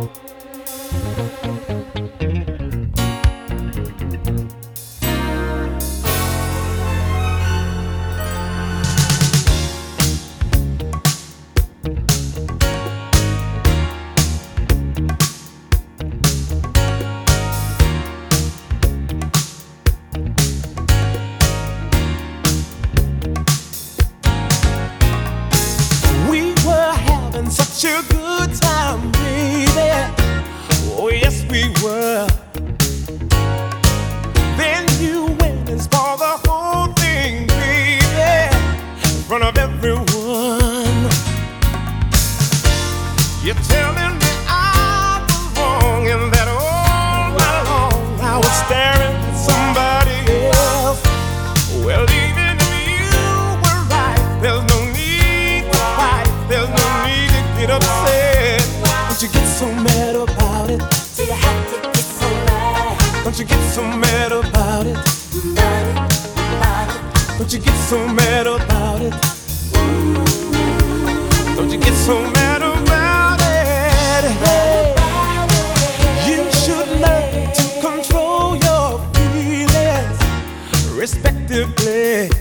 Such a good time, baby. Oh, yes, we were. Then you went and spoiled the whole thing, baby, in front of everyone. You're telling me I was wrong and that all night long I was staring at somebody else. Well, even if you were right, there's no need to fight. There's no need to get upset. Don't you get so mad about it? Do you have to get so mad? Don't you get so mad about it? Don't you get so mad about it? Don't you get so mad about it? Hey, you should learn to control your feelings respectively.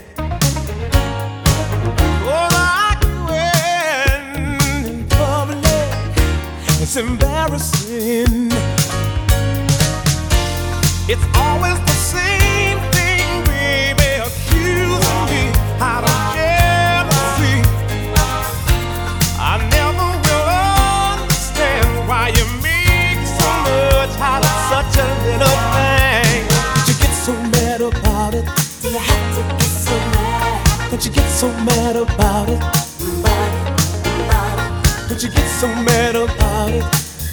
It's embarrassing. It's always the same thing, baby, accusing me out of jealousy. I never will understand why you make so much out of such a little thing. Don't you get so mad about it? Do you have to get so mad? Don't you get so mad about it? Don't you get so mad about it?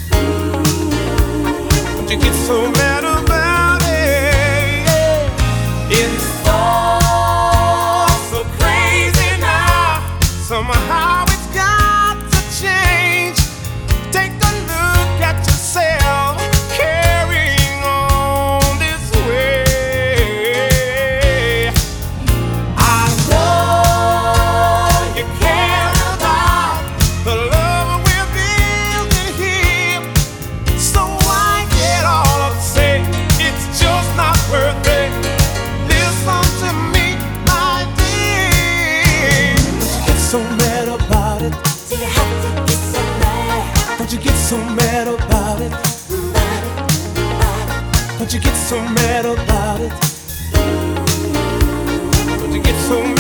Don't you get so mad about it? It's all so crazy now. Somehow it's got to change. Take a look at yourself carrying on this way. I know you care about the love we're building here. So why get all upset? It's just not worth it. Listen to me, my dear. Don't you get so mad about it? Do you have to get so mad? Don't you get so mad about it? Don't you get so mad about it? Don't you get so mad?